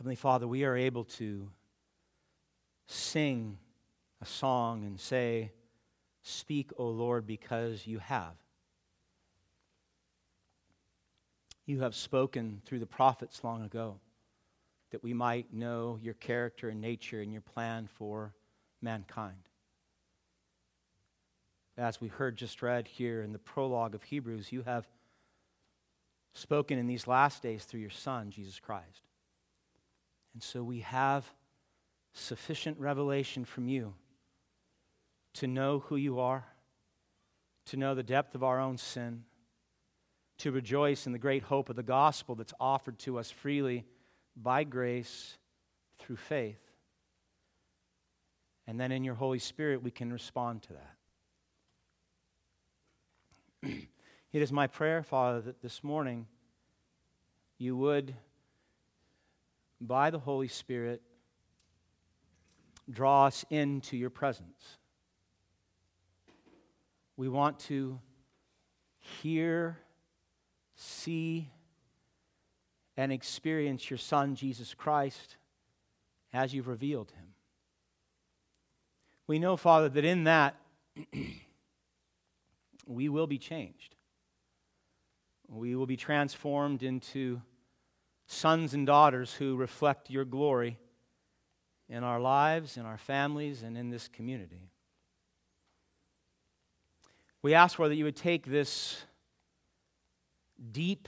Heavenly Father, we are able to sing a song and say, "Speak, O Lord, because you have. You have spoken through the prophets long ago, that we might know your character and nature and your plan for mankind." As we heard just read here in the prologue of Hebrews, you have spoken in these last days through your Son, Jesus Christ. And so we have sufficient revelation from you to know who you are, to know the depth of our own sin, to rejoice in the great hope of the gospel that's offered to us freely by grace through faith. And then in your Holy Spirit, we can respond to that. It is my prayer, Father, that this morning you would, by the Holy Spirit, draw us into your presence. We want to hear, see, and experience your Son, Jesus Christ, as you've revealed him. We know, Father, that in that we will be changed. We will be transformed into sons and daughters who reflect your glory in our lives, in our families, and in this community. We ask, Lord, that you would take this deep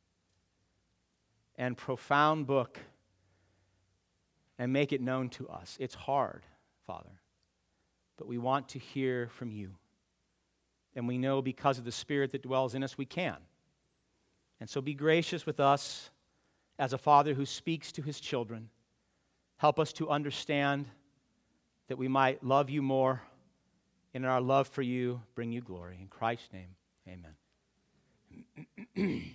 and profound book and make it known to us. It's hard, Father, but we want to hear from you. And we know because of the Spirit that dwells in us, we can. And so be gracious with us as a father who speaks to his children. Help us to understand that we might love you more, and in our love for you, bring you glory. In Christ's name, amen.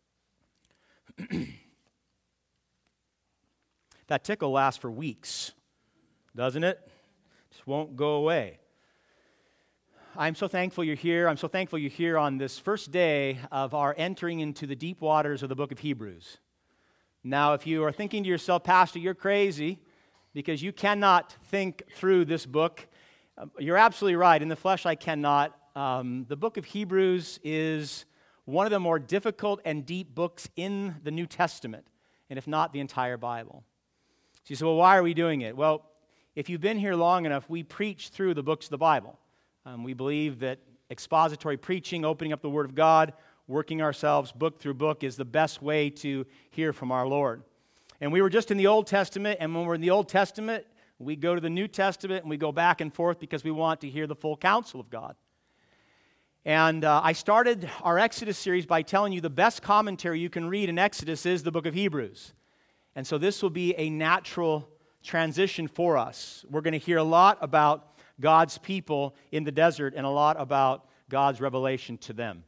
That tickle lasts for weeks, doesn't it? Just won't go away. I'm so thankful you're here. I'm so thankful you're here on this first day of our entering into the deep waters of the book of Hebrews. Now, if you are thinking to yourself, Pastor, you're crazy because you cannot think through this book, you're absolutely right. In the flesh, I cannot. The book of Hebrews is one of the more difficult and deep books in the New Testament, and if not, the entire Bible. So you say, well, why are we doing it? Well, if you've been here long enough, we preach through the books of the Bible. We believe that expository preaching, opening up the Word of God, working ourselves book through book is the best way to hear from our Lord. And we were just in the Old Testament, and when we're in the Old Testament, we go to the New Testament, and we go back and forth because we want to hear the full counsel of God. And I started our Exodus series by telling you the best commentary you can read in Exodus is the book of Hebrews. And so this will be a natural transition for us. We're going to hear a lot about God's people in the desert and a lot about God's revelation to them.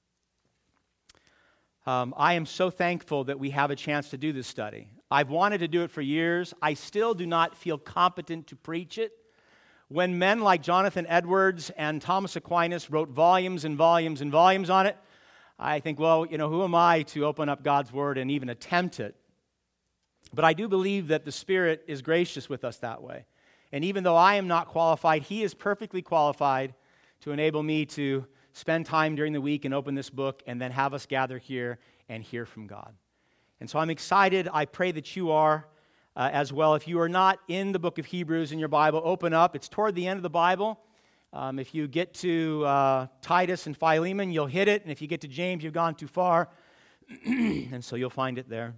I am so thankful that we have a chance to do this study. I've wanted to do it for years. I still do not feel competent to preach it. When men like Jonathan Edwards and Thomas Aquinas wrote volumes and volumes and volumes on it, I think, well, who am I to open up God's Word and even attempt it? But I do believe that the Spirit is gracious with us that way. And even though I am not qualified, He is perfectly qualified to enable me to spend time during the week and open this book and then have us gather here and hear from God. And so I'm excited. I pray that you are as well. If you are not in the book of Hebrews in your Bible, open up. It's toward the end of the Bible. If you get to Titus and Philemon, you'll hit it. And if you get to James, you've gone too far. And so you'll find it there.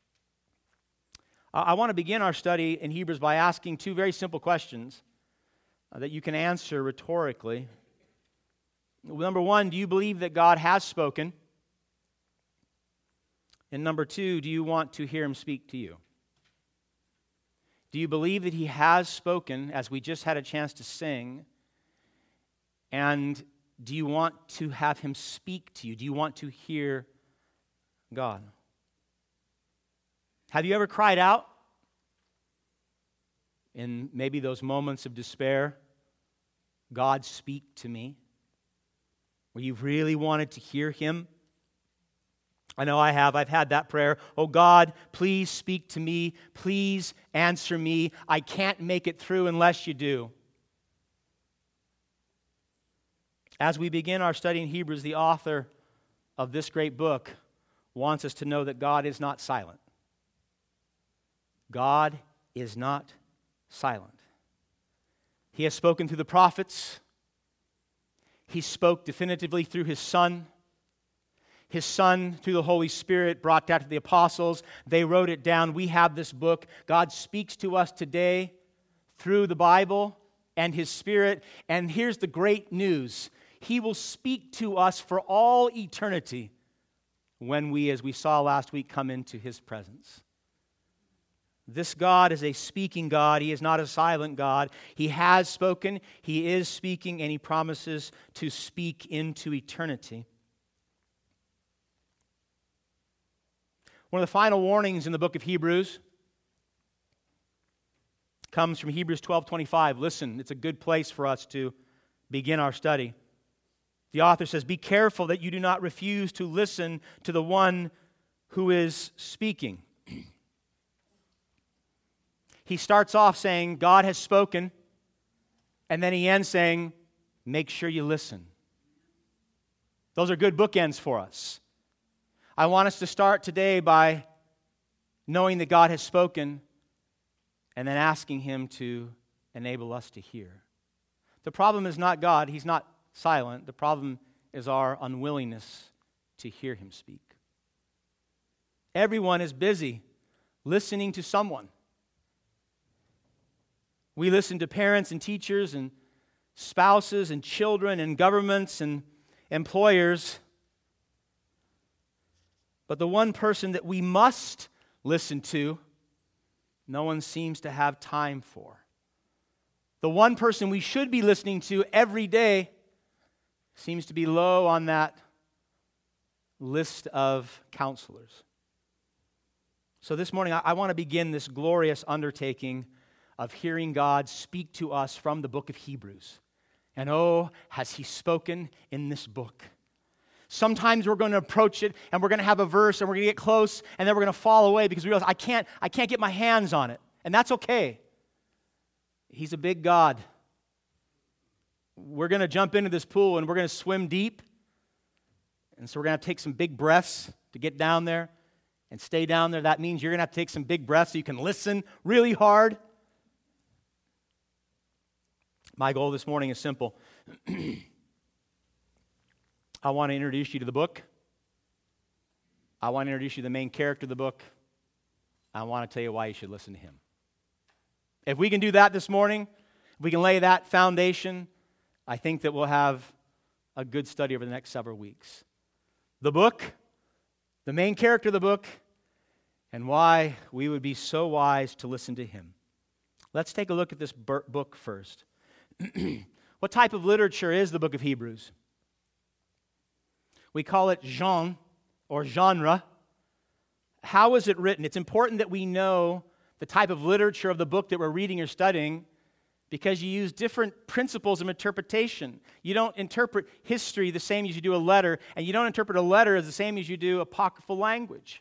I want to begin our study in Hebrews by asking two very simple questions that you can answer rhetorically. Number one, do you believe that God has spoken? And number two, do you want to hear Him speak to you? Do you believe that He has spoken, as we just had a chance to sing? And do you want to have Him speak to you? Do you want to hear God? Have you ever cried out in maybe those moments of despair, God, speak to me? Where you've really wanted to hear Him? I know I have. I've had that prayer. Oh God, please speak to me. Please answer me. I can't make it through unless you do. As we begin our study in Hebrews, the author of this great book wants us to know that God is not silent. God is not silent. He has spoken through the prophets. He spoke definitively through His Son. His Son, through the Holy Spirit, brought that to the apostles. They wrote it down. We have this book. God speaks to us today through the Bible and His Spirit. And here's the great news. He will speak to us for all eternity when we, as we saw last week, come into His presence. This God is a speaking God. He is not a silent God. He has spoken, He is speaking, and He promises to speak into eternity. One of the final warnings in the book of Hebrews comes from Hebrews 12:25. Listen, it's a good place for us to begin our study. The author says, "Be careful that you do not refuse to listen to the one who is speaking." He starts off saying, God has spoken, and then he ends saying, make sure you listen. Those are good bookends for us. I want us to start today by knowing that God has spoken and then asking Him to enable us to hear. The problem is not God. He's not silent. The problem is our unwillingness to hear Him speak. Everyone is busy listening to someone. We listen to parents and teachers and spouses and children and governments and employers. But the one person that we must listen to, no one seems to have time for. The one person we should be listening to every day seems to be low on that list of counselors. So this morning, I want to begin this glorious undertaking of hearing God speak to us from the book of Hebrews. And oh, has He spoken in this book. Sometimes we're going to approach it and we're going to have a verse and we're going to get close and then we're going to fall away because we realize I can't get my hands on it. And that's okay. He's a big God. We're going to jump into this pool and we're going to swim deep. And so we're going to have to take some big breaths to get down there and stay down there. That means you're going to have to take some big breaths so you can listen really hard. My goal this morning is simple. I want to introduce you to the book. I want to introduce you to the main character of the book. I want to tell you why you should listen to him. If we can do that this morning, if we can lay that foundation, I think that we'll have a good study over the next several weeks. The book, the main character of the book, and why we would be so wise to listen to him. Let's take a look at this book first. What type of literature is the book of Hebrews? We call it genre or genre. How is it written? It's important that we know the type of literature of the book that we're reading or studying because you use different principles of interpretation. You don't interpret history the same as you do a letter, and you don't interpret a letter as the same as you do apocryphal language.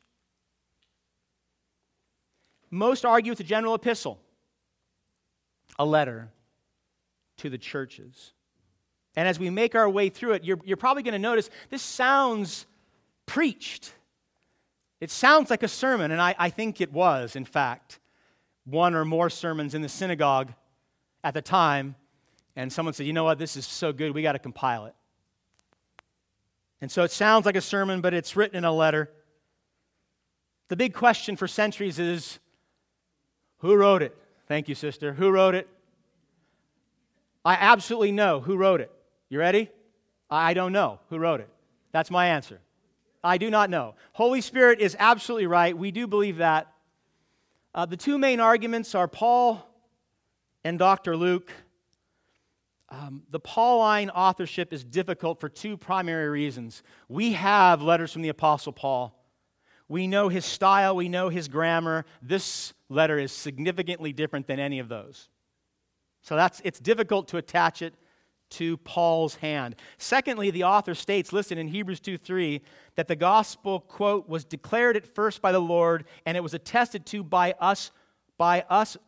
Most argue it's a general epistle, a letter to the churches. And as we make our way through it, you're probably going to notice this sounds preached. It sounds like a sermon, and I think it was, in fact, one or more sermons in the synagogue at the time, and someone said, you know what, this is so good, we got to compile it. And so it sounds like a sermon, but it's written in a letter. The big question for centuries is, who wrote it? Thank you, sister. Who wrote it? I absolutely know who wrote it. You ready? I don't know who wrote it. That's my answer. I do not know. Holy Spirit is absolutely right. We do believe that. The two main arguments are Paul and Dr. Luke. The Pauline authorship is difficult for two primary reasons. We have letters from the Apostle Paul. We know his style. We know his grammar. This letter is significantly different than any of those. So it's difficult to attach it to Paul's hand. Secondly, the author states, listen, in Hebrews 2:3, that the gospel, quote, was declared at first by the Lord, and it was attested to us by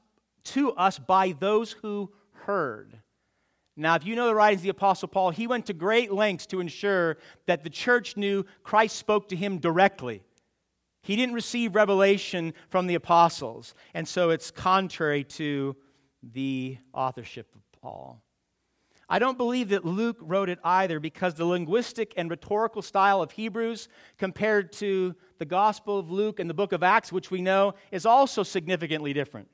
those who heard. Now, if you know the writings of the Apostle Paul, he went to great lengths to ensure that the church knew Christ spoke to him directly. He didn't receive revelation from the apostles, and so it's contrary to the authorship of Paul. I don't believe that Luke wrote it either, because the linguistic and rhetorical style of Hebrews compared to the Gospel of Luke and the book of Acts, which we know, is also significantly different.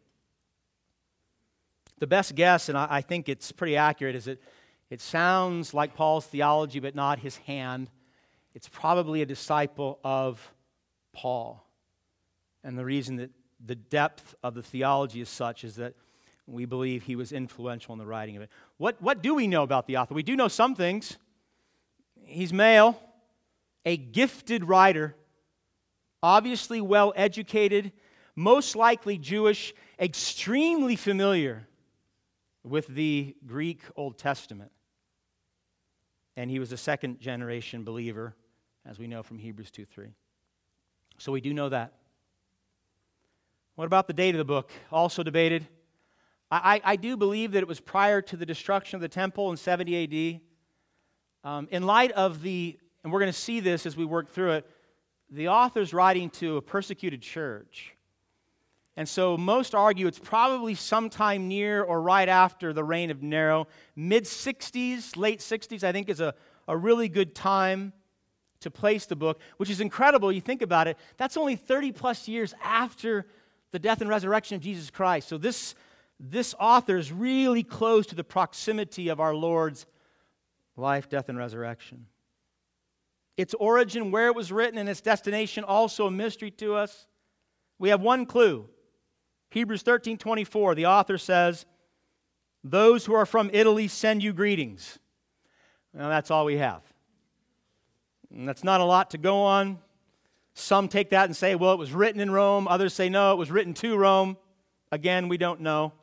The best guess, and I think it's pretty accurate, is that it sounds like Paul's theology, but not his hand. It's probably a disciple of Paul. And the reason that the depth of the theology is such is that we believe he was influential in the writing of it. What do we know about the author? We do know some things. He's male, a gifted writer, obviously well educated, most likely Jewish, extremely familiar with the Greek Old Testament. And he was a second generation believer, as we know from Hebrews 2:3. So we do know that. What about the date of the book? Also debated. I do believe that it was prior to the destruction of the temple in 70 A.D. In light of and we're going to see this as we work through it, the author's writing to a persecuted church. And so most argue it's probably sometime near or right after the reign of Nero. Mid-60s, late 60s, I think is a really good time to place the book, which is incredible. You think about it, that's only 30 plus years after the death and resurrection of Jesus Christ. So this author is really close to the proximity of our Lord's life, death, and resurrection. Its origin, where it was written, and its destination, also a mystery to us. We have one clue. Hebrews 13:24, the author says, "Those who are from Italy send you greetings." Well, that's all we have. And that's not a lot to go on. Some take that and say, well, it was written in Rome. Others say, no, it was written to Rome. Again, we don't know.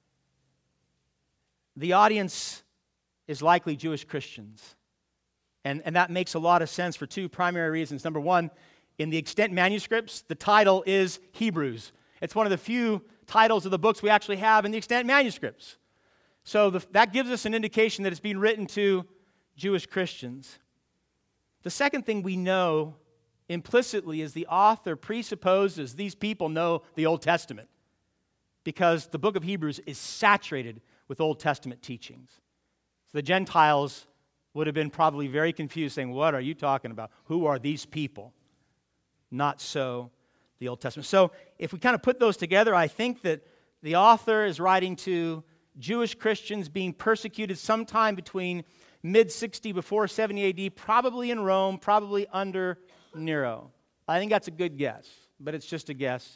The audience is likely Jewish Christians. And that makes a lot of sense for two primary reasons. Number one, in the extant manuscripts, the title is Hebrews. It's one of the few titles of the books we actually have in the extant manuscripts. So that gives us an indication that it's being written to Jewish Christians. The second thing we know implicitly is the author presupposes these people know the Old Testament, because the book of Hebrews is saturated with Old Testament teachings. So the Gentiles would have been probably very confused, saying, what are you talking about? Who are these people? Not so the Old Testament. So if we kind of put those together, I think that the author is writing to Jewish Christians being persecuted sometime between mid-60 before 70 A.D., probably in Rome, probably under Nero. I think that's a good guess, but it's just a guess.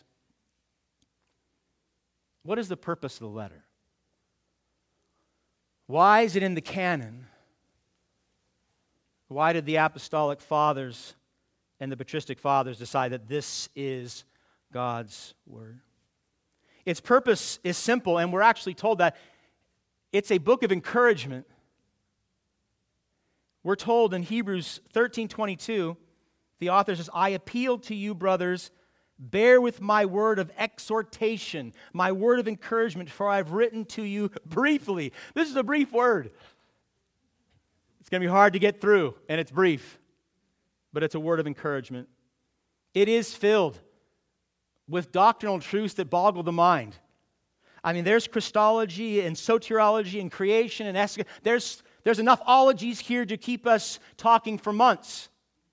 What is the purpose of the letter? Why is it in the canon? Why did the apostolic fathers and the patristic fathers decide that this is God's word? Its purpose is simple, and we're actually told that it's a book of encouragement. We're told in Hebrews 13:22, the author says, I appeal to you, brothers, bear with my word of exhortation, my word of encouragement, for I've written to you briefly. This is a brief word. It's going to be hard to get through, and it's brief, but it's a word of encouragement. It is filled with doctrinal truths that boggle the mind. I mean, there's Christology and soteriology and creation and eschatology. There's enough ologies here to keep us talking for months.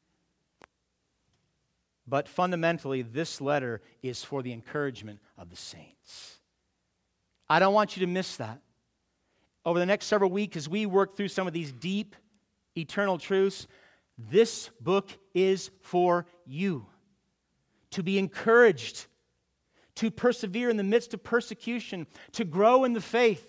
But fundamentally, this letter is for the encouragement of the saints. I don't want you to miss that. Over the next several weeks, as we work through some of these deep, eternal truths, this book is for you. To be encouraged, to persevere in the midst of persecution, to grow in the faith.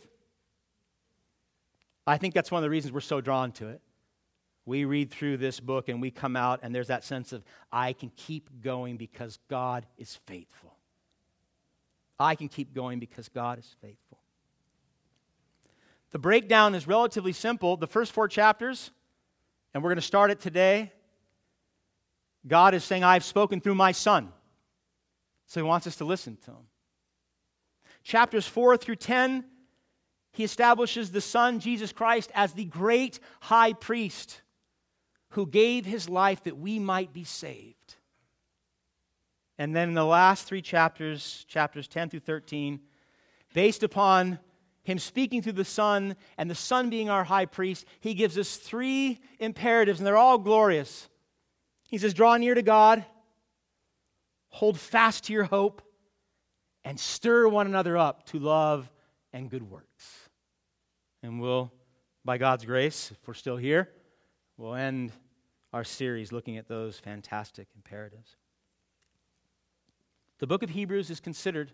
I think that's one of the reasons we're so drawn to it. We read through this book and we come out and there's that sense of, I can keep going because God is faithful. I can keep going because God is faithful. The breakdown is relatively simple. The first 4 chapters, and we're going to start it today, God is saying, I've spoken through my Son. So he wants us to listen to him. Chapters 4 through 10, he establishes the Son, Jesus Christ, as the great high priest who gave his life that we might be saved. And then in the last 3 chapters, chapters 10 through 13, based upon him speaking through the Son and the Son being our high priest, he gives us 3 imperatives, and they're all glorious. He says, draw near to God, hold fast to your hope, and stir one another up to love and good works. And we'll, by God's grace, if we're still here, we'll end our series looking at those fantastic imperatives. The book of Hebrews is considered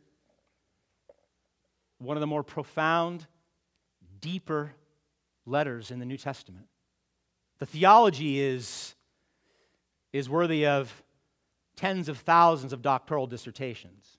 one of the more profound, deeper letters in the New Testament. The theology is worthy of tens of thousands of doctoral dissertations.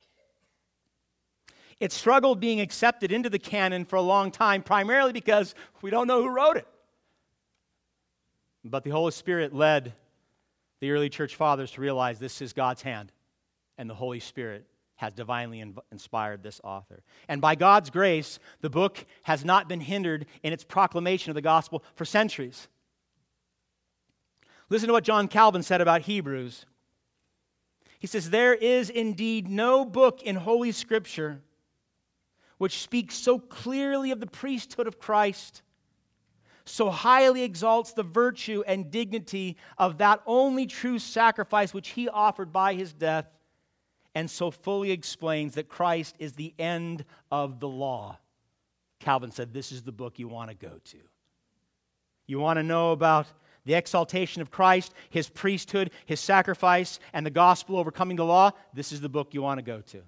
It struggled being accepted into the canon for a long time, primarily because we don't know who wrote it. But the Holy Spirit led the early church fathers to realize this is God's hand, and the Holy Spirit has divinely inspired this author. And by God's grace, the book has not been hindered in its proclamation of the gospel for centuries. Listen to what John Calvin said about Hebrews. He says, there is indeed no book in Holy Scripture which speaks so clearly of the priesthood of Christ, so highly exalts the virtue and dignity of that only true sacrifice which he offered by his death, and so fully explains that Christ is the end of the law. Calvin said, this is the book you want to go to. You want to know about the exaltation of Christ, his priesthood, his sacrifice, and the gospel overcoming the law? This is the book you want to go to.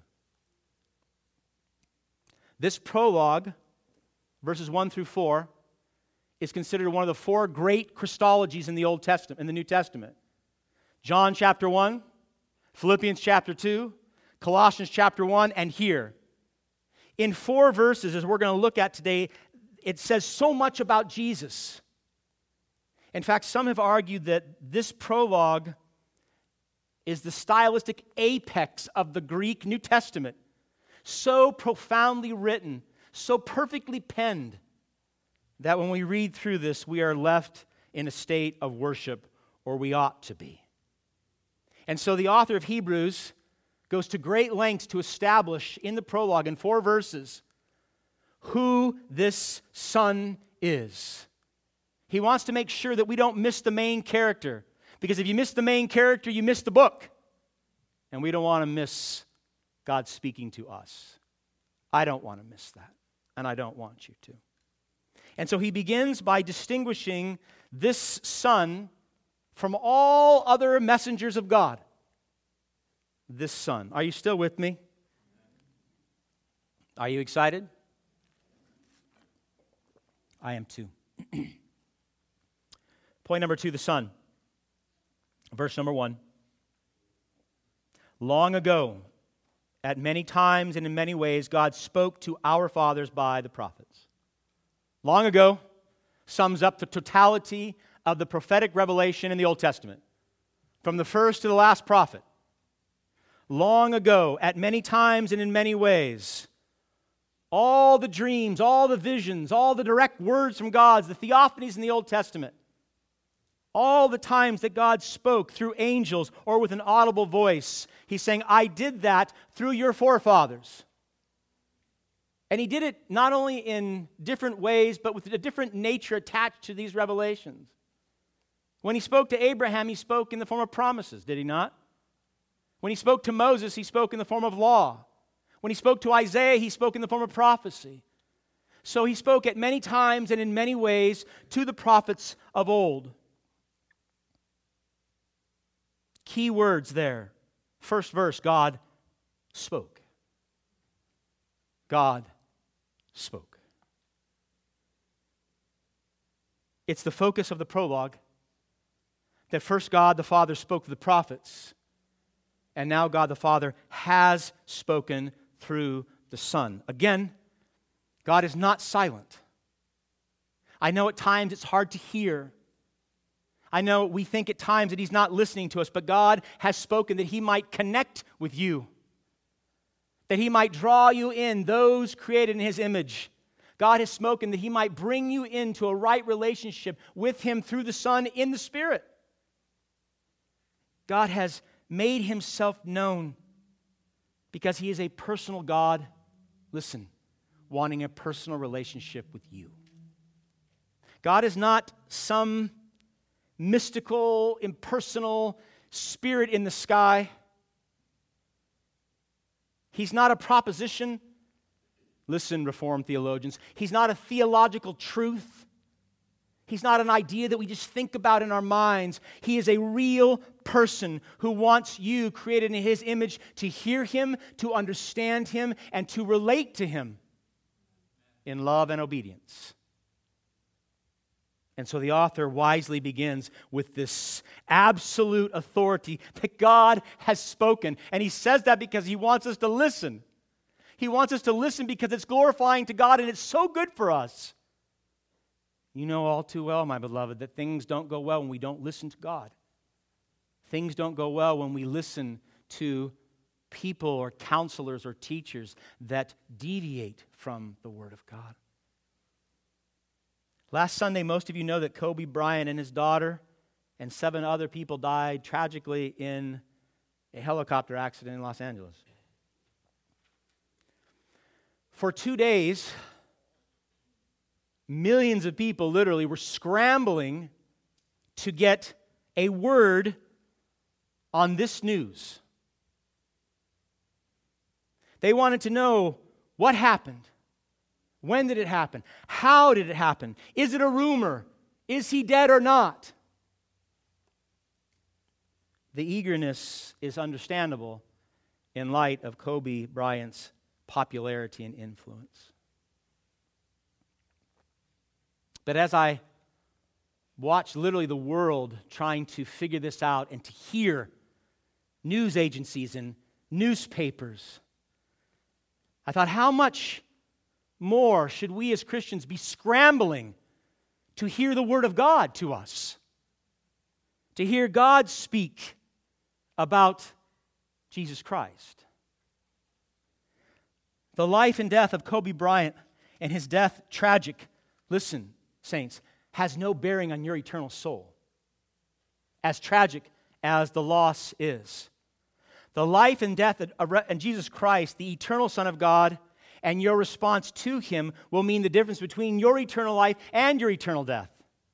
This prologue, verses 1 through 4, is considered one of the 4 great Christologies in the Old Testament, in the New Testament. John chapter 1, Philippians chapter 2, Colossians chapter 1, and here. In 4 verses, as we're going to look at today, it says so much about Jesus. In fact, some have argued that this prologue is the stylistic apex of the Greek New Testament. So profoundly written, so perfectly penned, that when we read through this, we are left in a state of worship, or we ought to be. And so the author of Hebrews goes to great lengths to establish in the prologue, in 4 verses, who this Son is. He wants to make sure that we don't miss the main character, because if you miss the main character, you miss the book. And we don't want to miss God speaking to us. I don't want to miss that, and I don't want you to. And so he begins by distinguishing this Son from all other messengers of God. This Son. Are you still with me? Are you excited? I am too. Point number 2, the Son. Verse number 1. Long ago, at many times and in many ways, God spoke to our fathers by the prophets. Long ago sums up the totality of the prophetic revelation in the Old Testament, from the first to the last prophet. Long ago, at many times and in many ways, all the dreams, all the visions, all the direct words from God, the theophanies in the Old Testament, all the times that God spoke through angels or with an audible voice, he's saying, I did that through your forefathers. And he did it not only in different ways, but with a different nature attached to these revelations. When he spoke to Abraham, he spoke in the form of promises, did he not? When he spoke to Moses, he spoke in the form of law. When he spoke to Isaiah, he spoke in the form of prophecy. So he spoke at many times and in many ways to the prophets of old. Key words there. First verse, God spoke. God spoke. It's the focus of the prologue that first God the Father spoke to the prophets, and now God the Father has spoken through the Son. Again, God is not silent. I know at times it's hard to hear. I know we think at times that He's not listening to us, but God has spoken that He might connect with you, that He might draw you in, those created in His image. God has spoken that He might bring you into a right relationship with Him through the Son in the Spirit. God has made Himself known because He is a personal God, listen, wanting a personal relationship with you. God is not some mystical, impersonal spirit in the sky. He's not a proposition. Listen, Reformed theologians. He's not a theological truth. He's not an idea that we just think about in our minds. He is a real person who wants you, created in His image, to hear Him, to understand Him, and to relate to Him in love and obedience. And so the author wisely begins with this absolute authority that God has spoken. And he says that because he wants us to listen. He wants us to listen because it's glorifying to God and it's so good for us. You know all too well, my beloved, that things don't go well when we don't listen to God. Things don't go well when we listen to people or counselors or teachers that deviate from the Word of God. Last Sunday, most of you know that Kobe Bryant and his daughter and 7 other people died tragically in a helicopter accident in Los Angeles. For 2 days, millions of people literally were scrambling to get a word on this news. They wanted to know what happened. When did it happen? How did it happen? Is it a rumor? Is he dead or not? The eagerness is understandable in light of Kobe Bryant's popularity and influence. But as I watch literally the world trying to figure this out and to hear news agencies and newspapers, I thought, how much more should we as Christians be scrambling to hear the Word of God to us? To hear God speak about Jesus Christ. The life and death of Kobe Bryant and his death, tragic, listen, saints, has no bearing on your eternal soul. As tragic as the loss is. The life and death of Jesus Christ, the eternal Son of God, and your response to Him will mean the difference between your eternal life and your eternal death.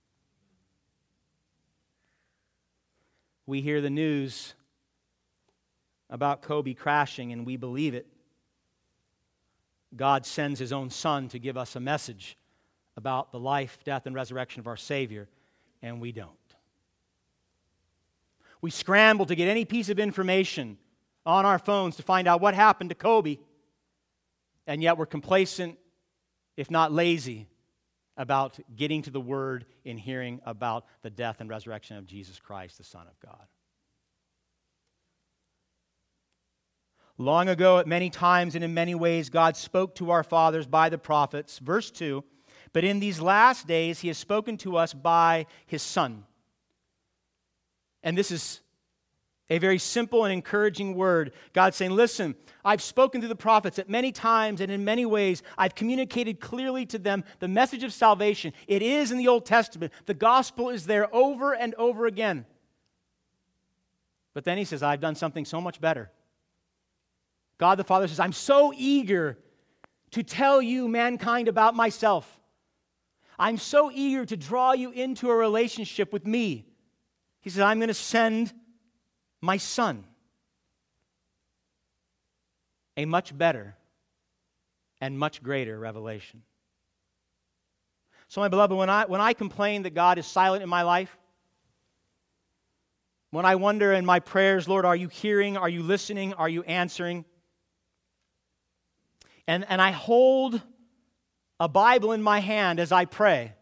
We hear the news about Kobe crashing and we believe it. God sends His own Son to give us a message about the life, death, and resurrection of our Savior, and we don't. We scramble to get any piece of information on our phones to find out what happened to Kobe. And yet we're complacent, if not lazy, about getting to the Word in hearing about the death and resurrection of Jesus Christ, the Son of God. Long ago, at many times and in many ways, God spoke to our fathers by the prophets. Verse 2, but in these last days, He has spoken to us by His Son. And this is a very simple and encouraging word. God's saying, listen, I've spoken to the prophets at many times and in many ways. I've communicated clearly to them the message of salvation. It is in the Old Testament. The gospel is there over and over again. But then He says, I've done something so much better. God the Father says, I'm so eager to tell you, mankind, about myself. I'm so eager to draw you into a relationship with me. He says, I'm going to send my Son, a much better and much greater revelation. So, my beloved, when I complain that God is silent in my life, when I wonder in my prayers, Lord, are you hearing? Are you listening? Are you answering? And I hold a Bible in my hand as I pray,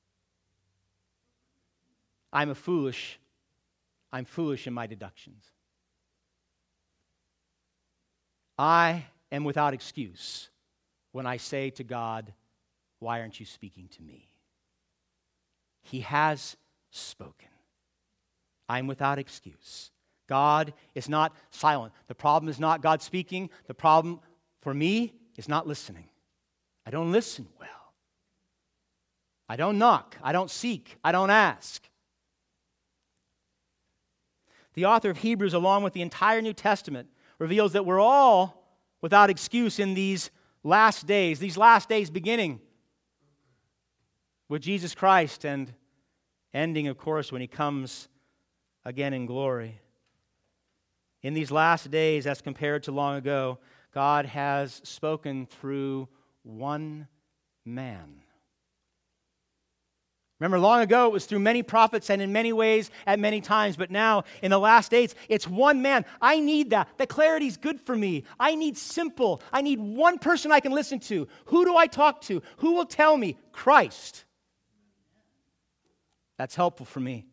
I'm foolish in my deductions. I am without excuse when I say to God, why aren't you speaking to me? He has spoken. I'm without excuse. God is not silent. The problem is not God speaking. The problem for me is not listening. I don't listen well. I don't knock. I don't seek. I don't ask. The author of Hebrews, along with the entire New Testament, reveals that we're all without excuse in these last days beginning with Jesus Christ and ending, of course, when He comes again in glory. In these last days, as compared to long ago, God has spoken through one man. Remember, long ago it was through many prophets and in many ways at many times, but now in the last days it's one man. I need that. The clarity is good for me. I need simple. I need one person I can listen to. Who do I talk to? Who will tell me? Christ. That's helpful for me.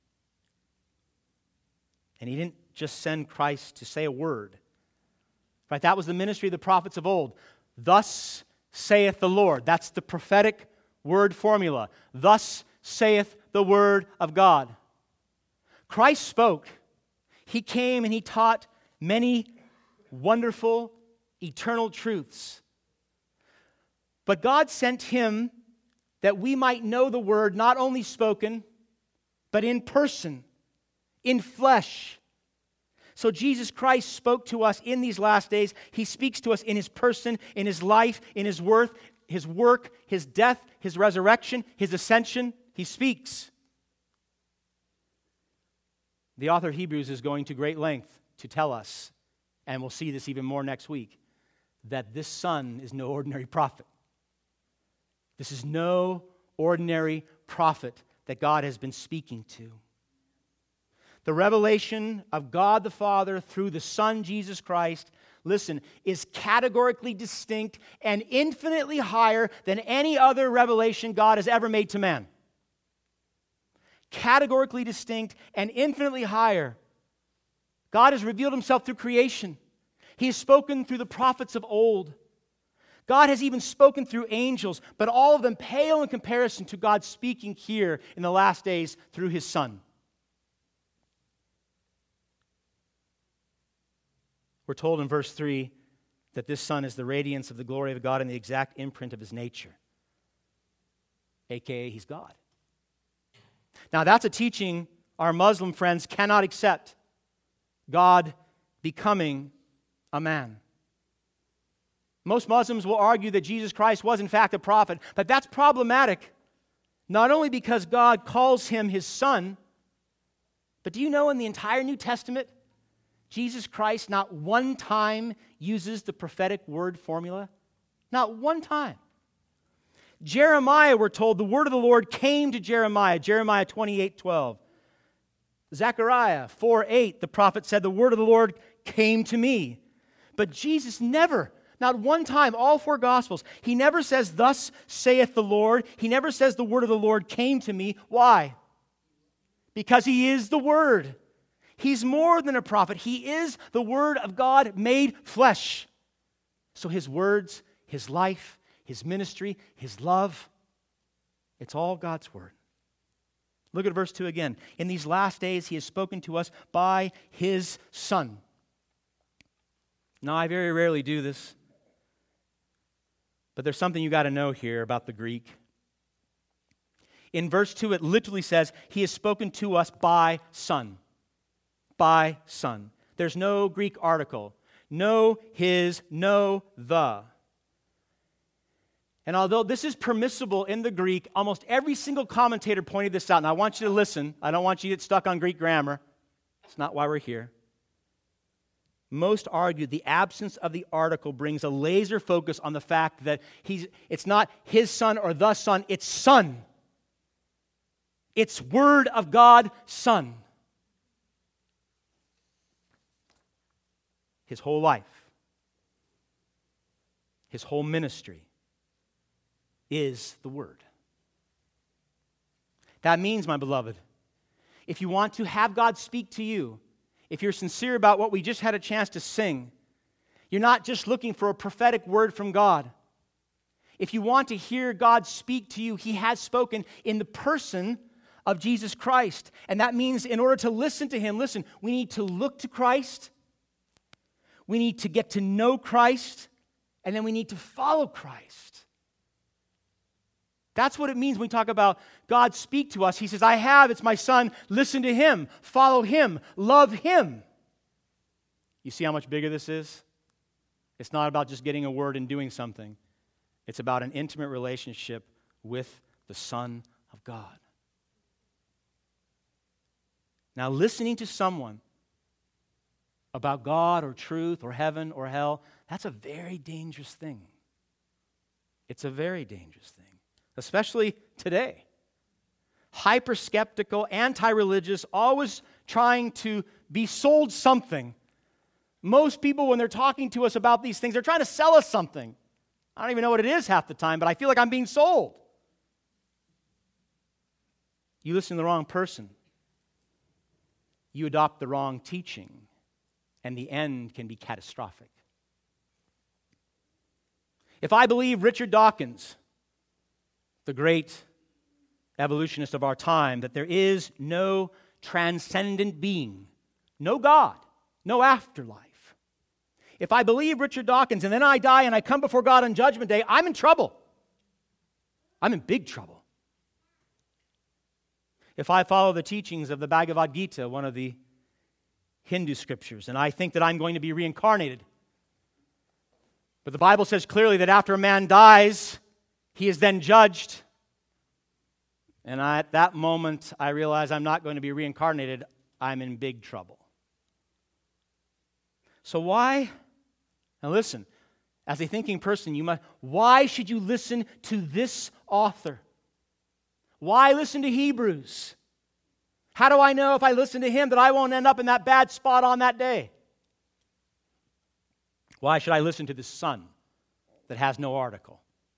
And He didn't just send Christ to say a word. Right? That was the ministry of the prophets of old. Thus saith the Lord. That's the prophetic word formula. Thus saith the word of God. Christ spoke. He came and He taught many wonderful, eternal truths. But God sent Him that we might know the word not only spoken, but in person, in flesh. So Jesus Christ spoke to us in these last days. He speaks to us in His person, in His life, in His work, His death, His resurrection, His ascension. He speaks. The author of Hebrews is going to great length to tell us, and we'll see this even more next week, that this Son is no ordinary prophet. This is no ordinary prophet that God has been speaking to. The revelation of God the Father through the Son, Jesus Christ, listen, is categorically distinct and infinitely higher than any other revelation God has ever made to man. Categorically distinct and infinitely higher. God has revealed Himself through creation. He has spoken through the prophets of old. God has even spoken through angels, but all of them pale in comparison to God speaking here in the last days through His Son. We're told in verse 3 that this Son is the radiance of the glory of God and the exact imprint of His nature, a.k.a. He's God. Now that's a teaching our Muslim friends cannot accept. God becoming a man. Most Muslims will argue that Jesus Christ was in fact a prophet, but that's problematic, not only because God calls Him His Son, but do you know in the entire New Testament, Jesus Christ not one time uses the prophetic word formula? Not one time. Jeremiah, we're told, the word of the Lord came to Jeremiah, Jeremiah 28:12. Zechariah 4:8, the prophet said, the word of the Lord came to me. But Jesus never, not one time, all four Gospels, He never says, thus saith the Lord. He never says the word of the Lord came to me. Why? Because He is the Word. He's more than a prophet. He is the Word of God made flesh. So His words, His life, His ministry, His love, it's all God's Word. Look at verse 2 again. In these last days He has spoken to us by His Son. Now, I very rarely do this, but there's something you got to know here about the Greek. In verse 2, it literally says, He has spoken to us by Son. By Son. There's no Greek article. No his, no the. And although this is permissible in the Greek, almost every single commentator pointed this out. And I want you to listen. I don't want you to get stuck on Greek grammar. It's not why we're here. Most argued the absence of the article brings a laser focus on the fact that it's not His Son or the Son, it's Son. It's Word of God, Son. His whole life, His whole ministry is the Word. That means, my beloved, if you want to have God speak to you, if you're sincere about what we just had a chance to sing, you're not just looking for a prophetic word from God. if you want to hear God speak to you, He has spoken in the person of Jesus Christ. And that means in order to listen to Him, listen, we need to look to Christ, we need to get to know Christ, and then we need to follow Christ. That's what it means when we talk about God speak to us. He says, it's my Son, listen to Him, follow Him, love Him. You see how much bigger this is? It's not about just getting a word and doing something. It's about an intimate relationship with the Son of God. Now, listening to someone about God or truth or heaven or hell, that's a very dangerous thing. It's a very dangerous thing, especially today. Hyper-skeptical, anti-religious, always trying to be sold something. Most people, when they're talking to us about these things, they're trying to sell us something. I don't even know what it is half the time, but I feel like I'm being sold. You listen to the wrong person. You adopt the wrong teaching, and the end can be catastrophic. If I believe Richard Dawkins, the great evolutionist of our time, that there is no transcendent being, no God, no afterlife. If I believe Richard Dawkins and then I die and I come before God on Judgment Day, I'm in trouble. I'm in big trouble. If I follow the teachings of the Bhagavad Gita, one of the Hindu scriptures, and I think that I'm going to be reincarnated, but the Bible says clearly that after a man dies, he is then judged. And at that moment, I realize I'm not going to be reincarnated. I'm in big trouble. So why? Now listen, as a thinking person, why should you listen to this author? Why listen to Hebrews? How do I know if I listen to him that I won't end up in that bad spot on that day? Why should I listen to the Son that has no article?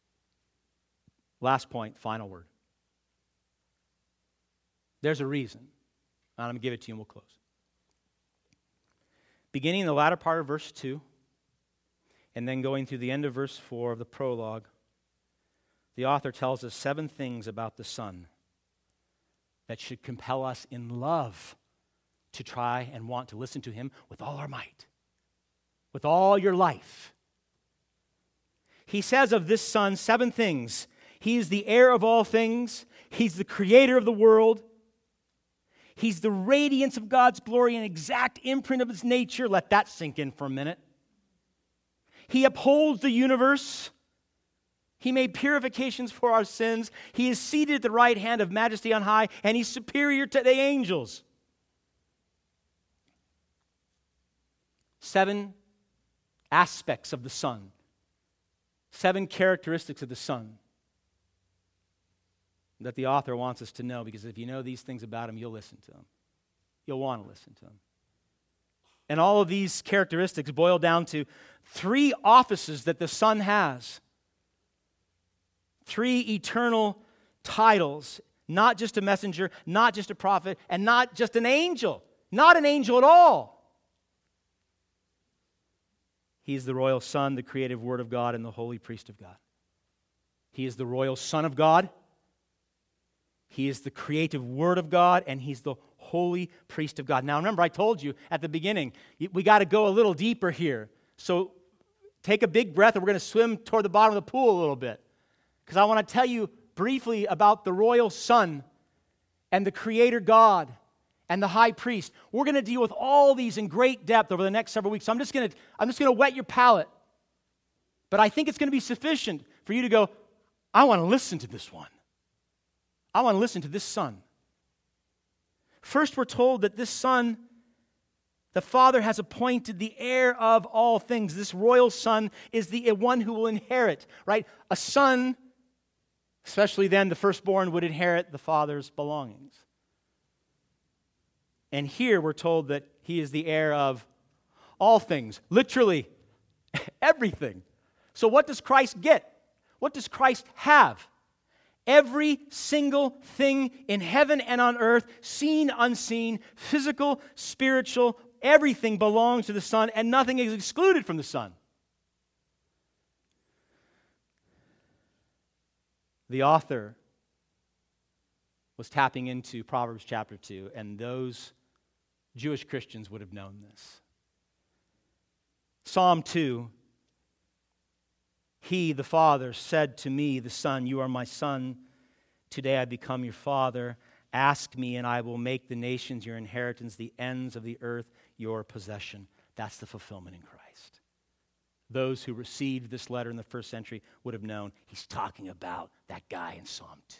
Last point, final word. There's a reason. I'm going to give it to you and we'll close. Beginning in the latter part of verse 2, and then going through the end of verse 4 of the prologue, the author tells us 7 things about the Son that should compel us in love to try and want to listen to Him with all our might, with all your life. He says of this Son 7 things. He is the heir of all things. He's the creator of the world. He's the radiance of God's glory and exact imprint of His nature. Let that sink in for a minute. He upholds the universe. He made purifications for our sins. He is seated at the right hand of majesty on high, and He's superior to the angels. 7 aspects of the Son. 7 characteristics of the Son that the author wants us to know, because if you know these things about Him, you'll listen to Him. You'll want to listen to Him. And all of these characteristics boil down to 3 offices that the Son has. 3 eternal titles, not just a messenger, not just a prophet, and not just an angel. Not an angel at all. He's the royal Son, the creative Word of God, and the holy priest of God. He is the royal Son of God. He is the creative Word of God, and He's the holy priest of God. Now remember, I told you at the beginning, we got to go a little deeper here. So take a big breath, and we're going to swim toward the bottom of the pool a little bit. Because I want to tell you briefly about the royal Son and the Creator God and the high priest. We're going to deal with all these in great depth over the next several weeks. So I'm just going to whet your palate. But I think it's going to be sufficient for you to go, I want to listen to this one. I want to listen to this Son. First, we're told that this Son, the Father has appointed the heir of all things. This royal Son is the one who will inherit, right? A son, especially then the firstborn, would inherit the father's belongings. And here we're told that He is the heir of all things, literally everything. So what does Christ get? What does Christ have? Every single thing in heaven and on earth, seen, unseen, physical, spiritual, everything belongs to the Son, and nothing is excluded from the Son. The author was tapping into Proverbs chapter 2, and those Jewish Christians would have known this. Psalm 2, He, the Father, said to me, the Son, you are my Son. Today I become your Father. Ask me, and I will make the nations your inheritance, the ends of the earth your possession. That's the fulfillment in Christ. Those who received this letter in the first century would have known he's talking about that guy in Psalm 2.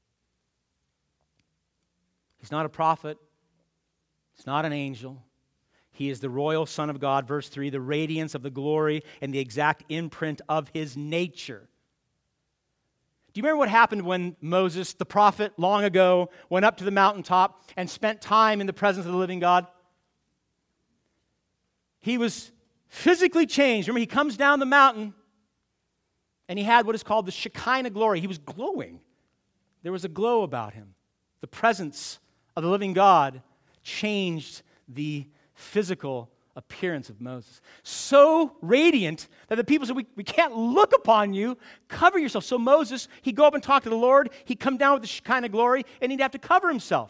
He's not a prophet. He's not an angel. He is the royal Son of God, verse 3, the radiance of the glory and the exact imprint of his nature. Do you remember what happened when Moses, the prophet, long ago, went up to the mountaintop and spent time in the presence of the living God? He was physically changed. Remember, he comes down the mountain and he had what is called the Shekinah glory. He was glowing. There was a glow about him. The presence of the living God changed the physical appearance of Moses. So radiant that the people said, we can't look upon you. Cover yourself. So Moses, he'd go up and talk to the Lord. He'd come down with the Shekinah glory, and he'd have to cover himself.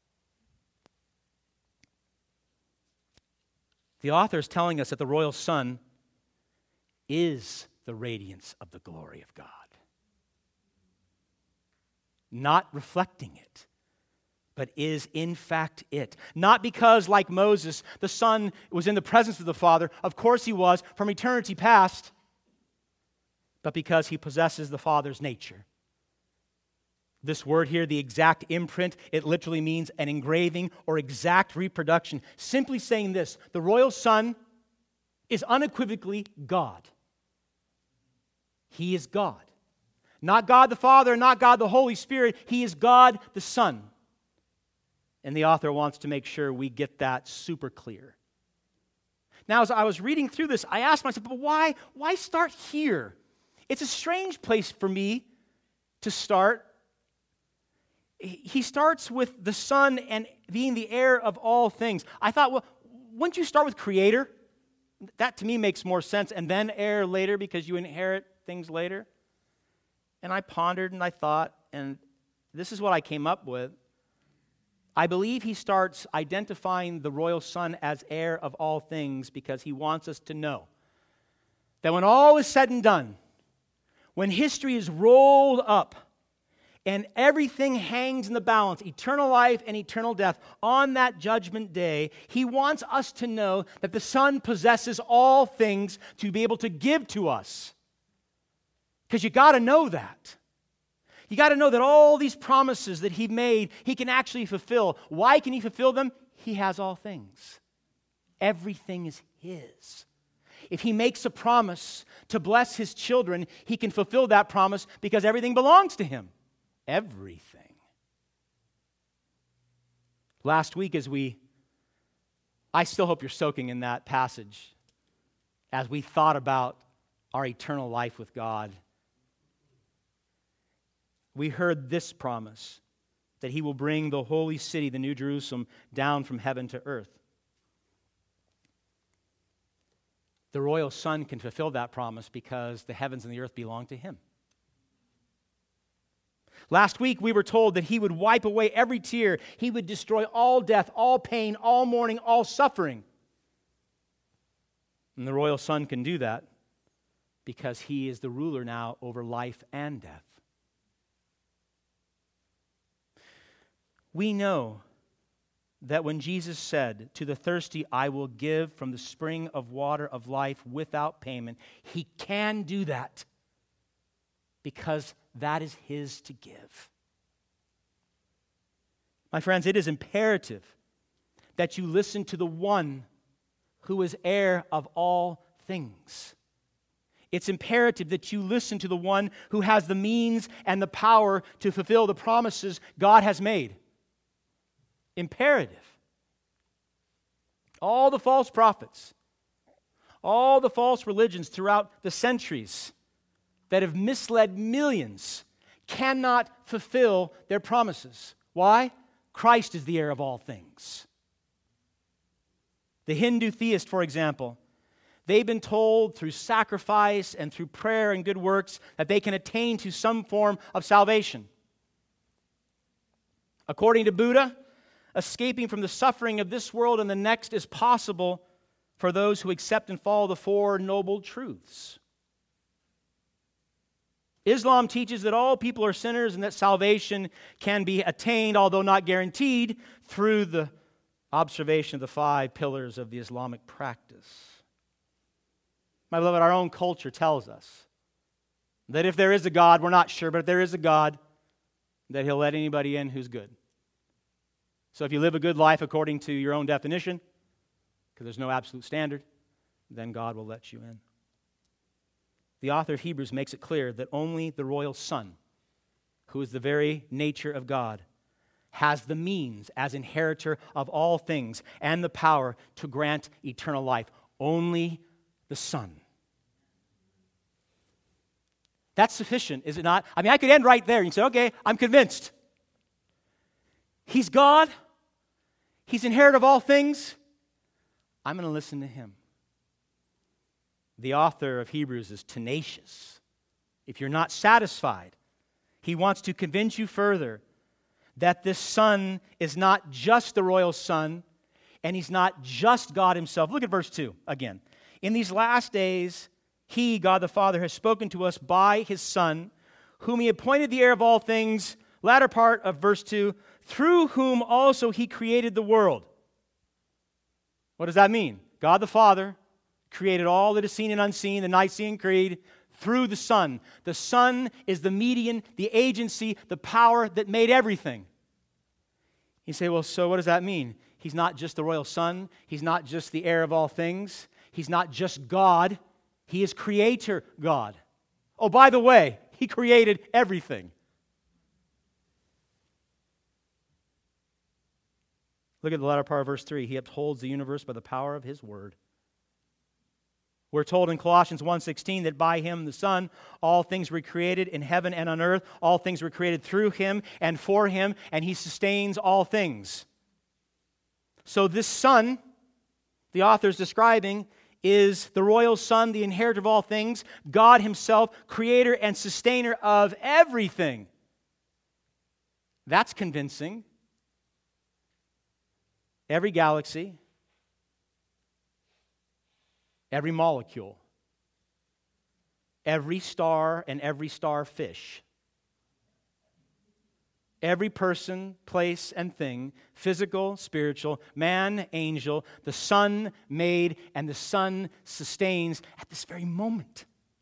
The author is telling us that the royal Son is the radiance of the glory of God. Not reflecting it, but is in fact it. Not because, like Moses, the Son was in the presence of the Father. Of course he was, from eternity past. But because he possesses the Father's nature. This word here, the exact imprint, it literally means an engraving or exact reproduction. Simply saying this, the royal Son is unequivocally God. He is God. Not God the Father, not God the Holy Spirit. He is God the Son. And the author wants to make sure we get that super clear. Now, as I was reading through this, I asked myself, but why start here? It's a strange place for me to start. He starts with the Son and being the heir of all things. I thought, well, wouldn't you start with Creator? That to me makes more sense. And then heir later because you inherit things later. And I pondered and I thought, and this is what I came up with. I believe he starts identifying the royal Son as heir of all things because he wants us to know that when all is said and done, when history is rolled up and everything hangs in the balance, eternal life and eternal death, on that judgment day, he wants us to know that the Son possesses all things to be able to give to us. Because you got to know that. You got to know that all these promises that he made, he can actually fulfill. Why can he fulfill them? He has all things. Everything is his. If he makes a promise to bless his children, he can fulfill that promise because everything belongs to him. Everything. Last week I still hope you're soaking in that passage as we thought about our eternal life with God. We heard this promise, that he will bring the holy city, the New Jerusalem, down from heaven to earth. The royal Son can fulfill that promise because the heavens and the earth belong to him. Last week we were told that he would wipe away every tear. He would destroy all death, all pain, all mourning, all suffering. And the royal Son can do that because he is the ruler now over life and death. We know that when Jesus said, to the thirsty I will give from the spring of water of life without payment, he can do that because that is his to give. My friends, it is imperative that you listen to the one who is heir of all things. It's imperative that you listen to the one who has the means and the power to fulfill the promises God has made. Imperative. All the false prophets, all the false religions throughout the centuries that have misled millions cannot fulfill their promises. Why? Christ is the heir of all things. The Hindu theist, for example, They've been told through sacrifice and through prayer and good works that they can attain to some form of salvation. According to Buddha, escaping from the suffering of this world and the next is possible for those who accept and follow the Four Noble Truths. Islam teaches that all people are sinners and that salvation can be attained, although not guaranteed, through the observation of the 5 pillars of the Islamic practice. My beloved, our own culture tells us that if there is a God, we're not sure, but if there is a God, that He'll let anybody in who's good. So if you live a good life according to your own definition, because there's no absolute standard, then God will let you in. The author of Hebrews makes it clear that only the royal Son, who is the very nature of God, has the means as inheritor of all things and the power to grant eternal life. Only the Son. That's sufficient, is it not? I mean, I could end right there. You can say, okay, I'm convinced. He's God. He's inheritor of all things. I'm going to listen to Him. The author of Hebrews is tenacious. If you're not satisfied, he wants to convince you further that this Son is not just the royal Son, and He's not just God Himself. Look at verse 2 again. In these last days, He, God the Father, has spoken to us by His Son, whom He appointed the heir of all things, latter part of verse 2, through whom also He created the world. What does that mean? God the Father created all that is seen and unseen, the Nicene Creed, through the Son. The Son is the median, the agency, the power that made everything. You say, well, so what does that mean? He's not just the royal Son. He's not just the heir of all things. He's not just God. He is Creator God. Oh, by the way, He created everything. Look at the latter part of verse 3. He upholds the universe by the power of His word. We're told in Colossians 1:16 that by Him, the Son, all things were created in heaven and on earth. All things were created through Him and for Him, and He sustains all things. So this Son, the author is describing, is the royal Son, the inheritor of all things, God Himself, creator and sustainer of everything. That's convincing. Every galaxy, every molecule, every star and every starfish, every person, place, and thing, physical, spiritual, man, angel, the Son made and the Son sustains at this very moment.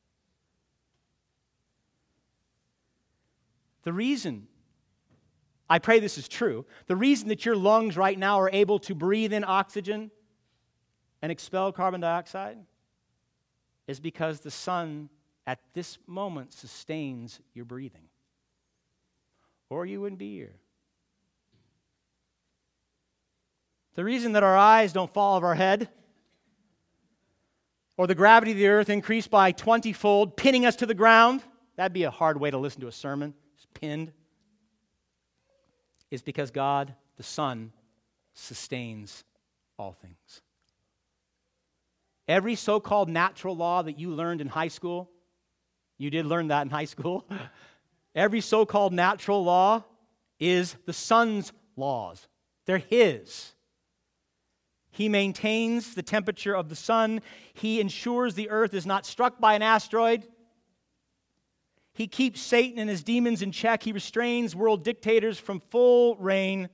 The reason, I pray this is true, the reason that your lungs right now are able to breathe in oxygen and expel carbon dioxide is because the Son at this moment sustains your breathing. Or you wouldn't be here. The reason that our eyes don't fall off our head or the gravity of the earth increased by 20-fold, pinning us to the ground, that'd be a hard way to listen to a sermon, just pinned, is because God, the Son, sustains all things. Every so-called natural law that you learned in high school, you did learn that in high school, every so-called natural law is the Son's laws. They're His. He maintains the temperature of the sun. He ensures the earth is not struck by an asteroid. He keeps Satan and his demons in check. He restrains world dictators from full reign.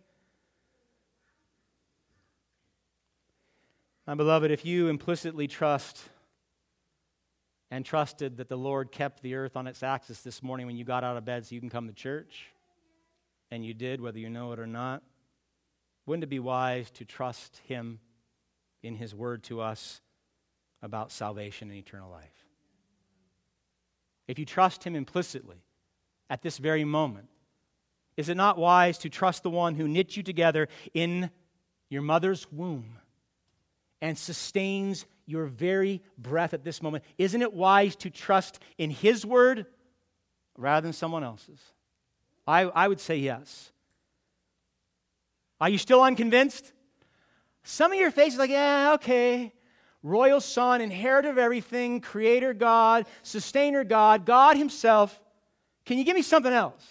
My beloved, if you implicitly trust and trusted that the Lord kept the earth on its axis this morning when you got out of bed so you can come to church, and you did, whether you know it or not, wouldn't it be wise to trust Him in His word to us about salvation and eternal life? If you trust Him implicitly at this very moment, is it not wise to trust the one who knit you together in your mother's womb and sustains your very breath at this moment? Isn't it wise to trust in His word rather than someone else's? I would say yes. Are you still unconvinced? Some of your faces are like, yeah, okay. royal Son, inheritor of everything, creator God, sustainer God, God himself. Can you give me something else?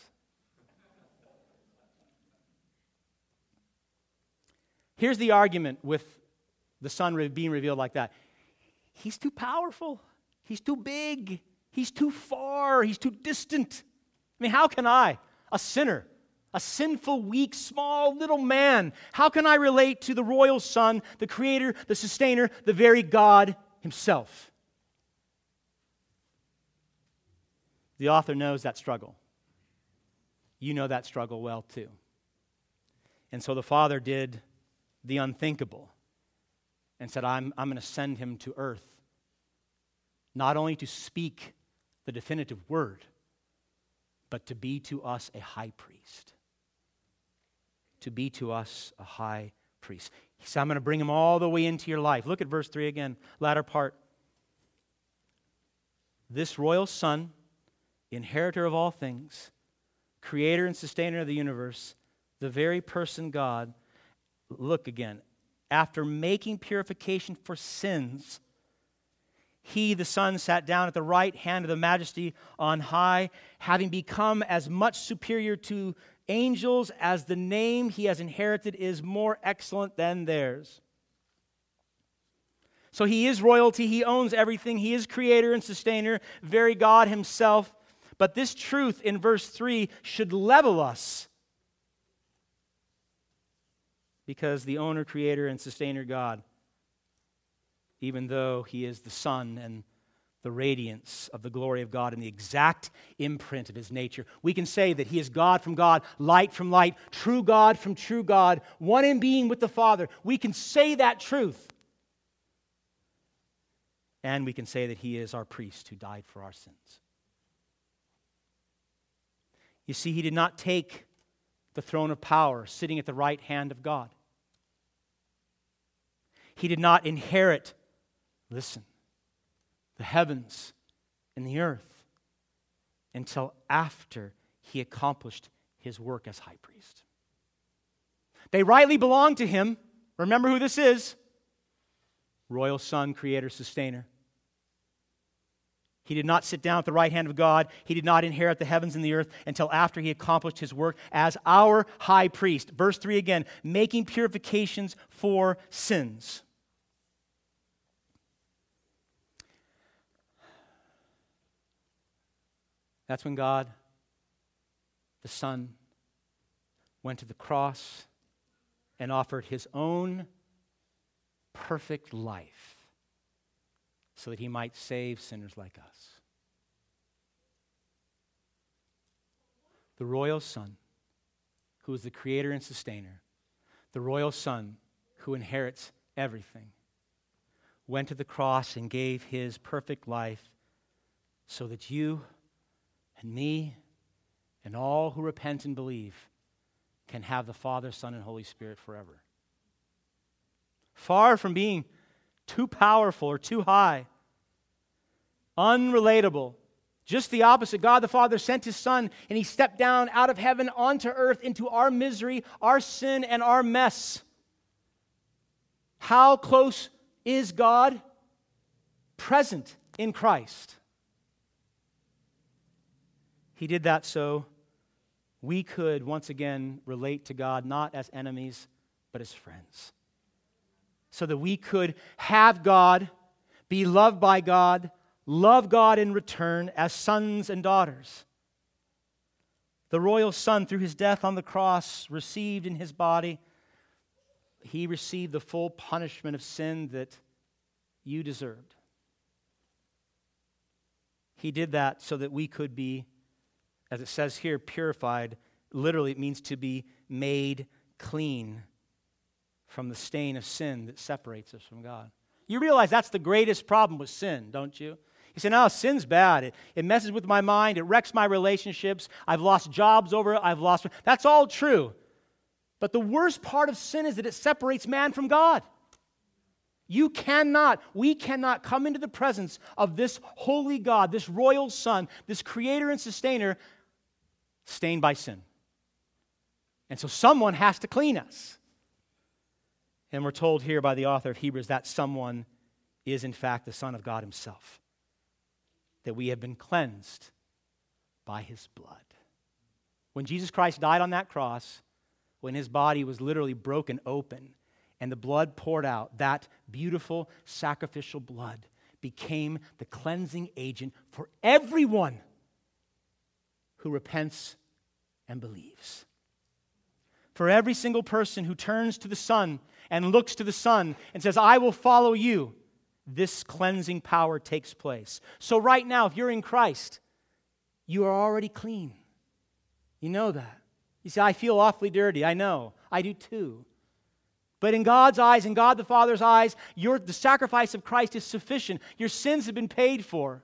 Here's the argument with the Son being revealed like that. He's too powerful. He's too big. He's too far. He's too distant. I mean, how can I, a sinner, a sinful, weak, small, little man, how can I relate to the royal Son, the creator, the sustainer, the very God himself? The author knows that struggle. You know that struggle well too. And so the Father did the unthinkable and said, I'm going to send him to earth, not only to speak the definitive word, but to be to us a high priest. To be to us a high priest. He said, I'm going to bring him all the way into your life. Look at verse 3 again, latter part. This royal Son, inheritor of all things, creator and sustainer of the universe, the very person God, look again, after making purification for sins, he, the Son, sat down at the right hand of the Majesty on high, having become as much superior to angels as the name he has inherited is more excellent than theirs. So he is royalty, he owns everything, he is creator and sustainer, very God himself. But this truth in verse 3 should level us, because the owner, creator, and sustainer God, even though he is the Son and the radiance of the glory of God and the exact imprint of his nature, we can say that he is God from God, light from light, true God from true God, one in being with the Father. We can say that truth. And we can say that he is our priest who died for our sins. You see, he did not take the throne of power sitting at the right hand of God. He did not inherit, listen, the heavens and the earth until after he accomplished his work as high priest. They rightly belong to him. Remember who this is. Royal Son, creator, sustainer. He did not sit down at the right hand of God. He did not inherit the heavens and the earth until after he accomplished his work as our high priest. Verse 3 again, making purifications for sins. That's when God, the Son, went to the cross and offered his own perfect life so that he might save sinners like us. The royal Son, who is the creator and sustainer, the royal Son who inherits everything, went to the cross and gave his perfect life so that you and me and all who repent and believe can have the Father, Son, and Holy Spirit forever. Far from being too powerful or too high, unrelatable, just the opposite. God the Father sent his Son and he stepped down out of heaven onto earth into our misery, our sin, and our mess. How close is God? Present in Christ. He did that so we could once again relate to God not as enemies, but as friends. So that we could have God, be loved by God, love God in return as sons and daughters. The royal Son, through his death on the cross, received in his body, he received the full punishment of sin that you deserved. He did that so that we could be, as it says here, purified. Literally, it means to be made clean from the stain of sin that separates us from God. You realize that's the greatest problem with sin, don't you? You say, no, sin's bad. It messes with my mind. It wrecks my relationships. I've lost jobs over it. That's all true. But the worst part of sin is that it separates man from God. We cannot come into the presence of this holy God, this royal Son, this creator and sustainer, stained by sin. And so someone has to clean us. And we're told here by the author of Hebrews that someone is in fact the Son of God himself, that we have been cleansed by his blood. When Jesus Christ died on that cross, when his body was literally broken open and the blood poured out, that beautiful sacrificial blood became the cleansing agent for everyone who repents and believes. For every single person who turns to the Son and looks to the Son and says, I will follow you, this cleansing power takes place. So right now, if you're in Christ, you are already clean. You know that. You say, I feel awfully dirty. I know. I do too. But in God's eyes, in God the Father's eyes, the sacrifice of Christ is sufficient. Your sins have been paid for.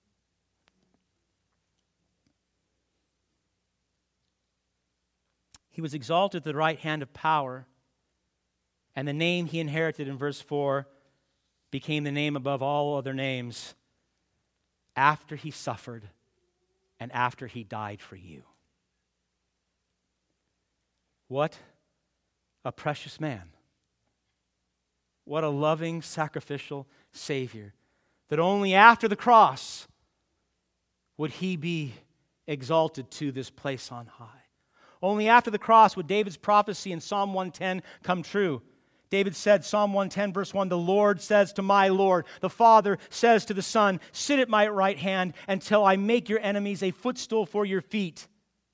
He was exalted to the right hand of power, and the name he inherited in verse 4 became the name above all other names after he suffered and after he died for you. What a precious man. What a loving, sacrificial Savior. That only after the cross would he be exalted to this place on high. Only after the cross would David's prophecy in Psalm 110 come true. David said, Psalm 110, verse 1, the Lord says to my Lord, the Father says to the Son, sit at my right hand until I make your enemies a footstool for your feet.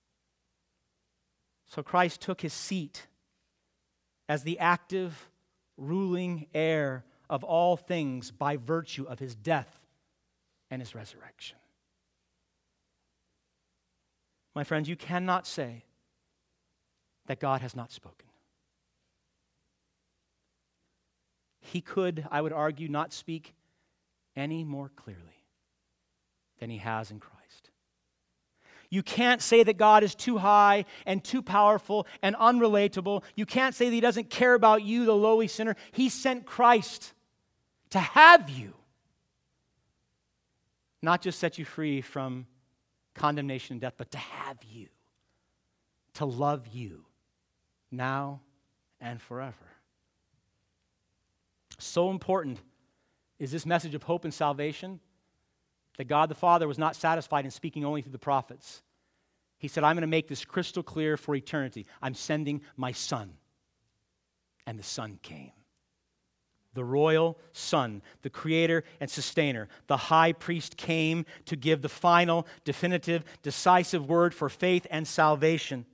So Christ took his seat as the active, ruling heir of all things by virtue of his death and his resurrection. My friends, you cannot say that God has not spoken. He could, I would argue, not speak any more clearly than he has in Christ. You can't say that God is too high and too powerful and unrelatable. You can't say that he doesn't care about you, the lowly sinner. He sent Christ to have you, not just set you free from condemnation and death, but to have you, to love you now and forever. So important is this message of hope and salvation that God the Father was not satisfied in speaking only through the prophets. He said, I'm going to make this crystal clear for eternity. I'm sending my Son. And the Son came. The royal Son, the creator and sustainer, the high priest came to give the final, definitive, decisive word for faith and salvation.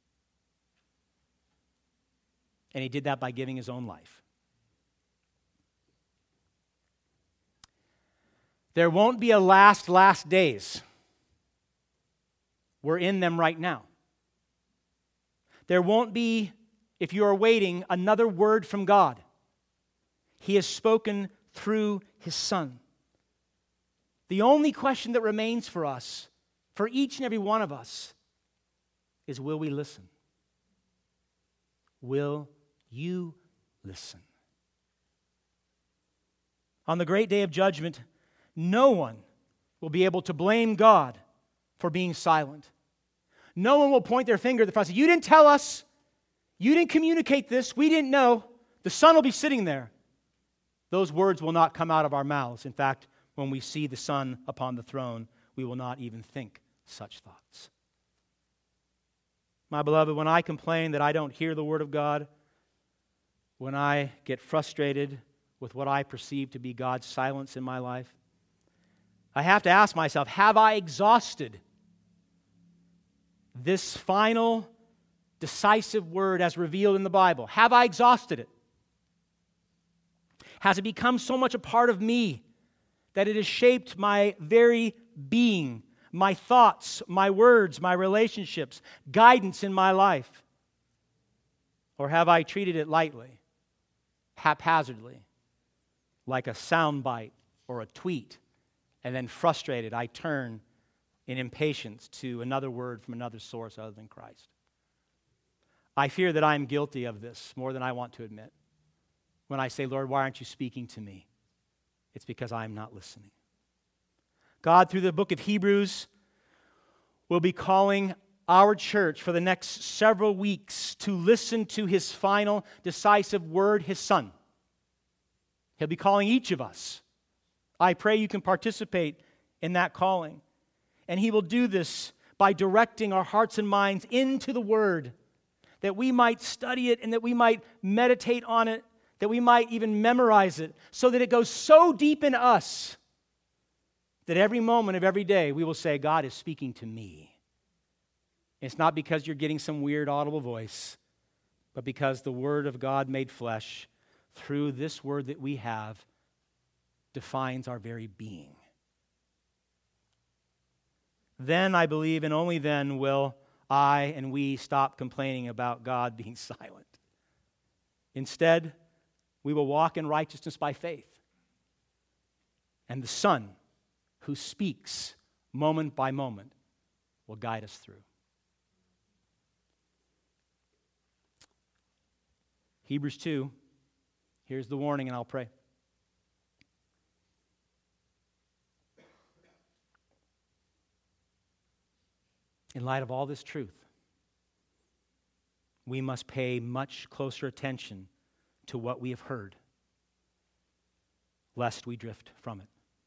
And he did that by giving his own life. There won't be a last days. We're in them right now. There won't be, if you are waiting, another word from God. He has spoken through his Son. The only question that remains for us, for each and every one of us, is will we listen? Will you listen? On the great day of judgment, no one will be able to blame God for being silent. No one will point their finger at the prophet. You didn't tell us. You didn't communicate this. We didn't know. The Son will be sitting there. Those words will not come out of our mouths. In fact, when we see the Son upon the throne, we will not even think such thoughts. My beloved, when I complain that I don't hear the Word of God, when I get frustrated with what I perceive to be God's silence in my life, I have to ask myself, have I exhausted this final, decisive word as revealed in the Bible? Have I exhausted it? Has it become so much a part of me that it has shaped my very being, my thoughts, my words, my relationships, guidance in my life? Or have I treated it lightly, haphazardly, like a soundbite or a tweet? And then frustrated, I turn in impatience to another word from another source other than Christ. I fear that I am guilty of this more than I want to admit. When I say, Lord, why aren't you speaking to me? It's because I am not listening. God, through the book of Hebrews, will be calling our church for the next several weeks to listen to his final, decisive word, his Son. He'll be calling each of us. I pray you can participate in that calling. And He will do this by directing our hearts and minds into the Word, that we might study it and that we might meditate on it, that we might even memorize it, so that it goes so deep in us that every moment of every day we will say, God is speaking to me. It's not because you're getting some weird audible voice, but because the Word of God made flesh through this Word that we have defines our very being. Then I believe, and only then will I and we stop complaining about God being silent. Instead, we will walk in righteousness by faith. And the Son, who speaks moment by moment, will guide us through. Hebrews 2, here's the warning, and I'll pray. In light of all this truth, we must pay much closer attention to what we have heard, lest we drift from it.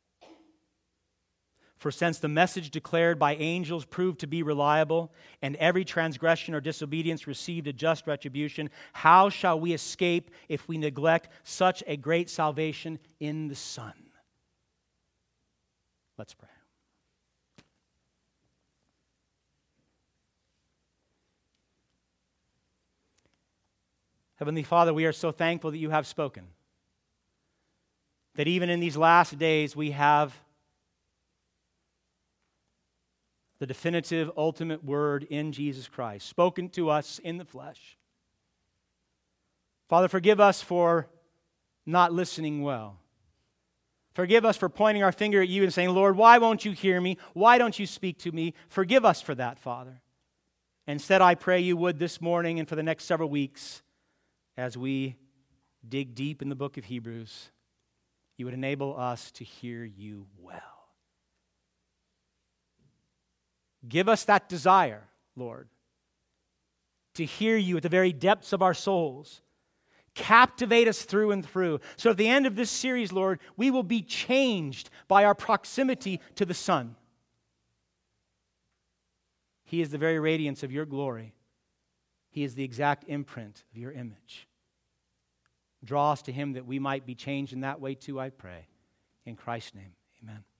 For since the message declared by angels proved to be reliable, and every transgression or disobedience received a just retribution, how shall we escape if we neglect such a great salvation in the Son? Let's pray. Heavenly Father, we are so thankful that you have spoken. That even in these last days we have the definitive, ultimate word in Jesus Christ, spoken to us in the flesh. Father, forgive us for not listening well. Forgive us for pointing our finger at you and saying, Lord, why won't you hear me? Why don't you speak to me? Forgive us for that, Father. Instead, I pray you would this morning and for the next several weeks, as we dig deep in the book of Hebrews, you would enable us to hear you well. Give us that desire, Lord, to hear you at the very depths of our souls. Captivate us through and through. So at the end of this series, Lord, we will be changed by our proximity to the Son. He is the very radiance of your glory. He is the exact imprint of your image. Draw us to Him that we might be changed in that way too, I pray. In Christ's name, amen.